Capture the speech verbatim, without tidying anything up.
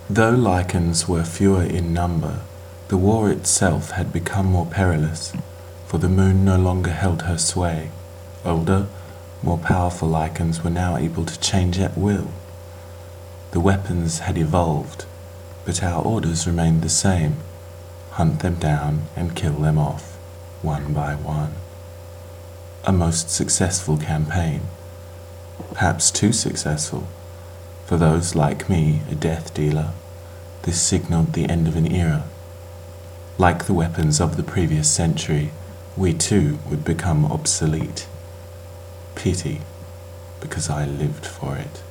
Though Lycans were fewer in number, the war itself had become more perilous, for the moon no longer held her sway. Older, more powerful Lycans were now able to change at will. The weapons had evolved, but our orders remained the same: hunt them down and kill them off, one by one. A most successful campaign. Perhaps too successful. For those like me, a death dealer, this signaled the end of an era. Like the weapons of the previous century, we too would become obsolete. Pity, because I lived for it.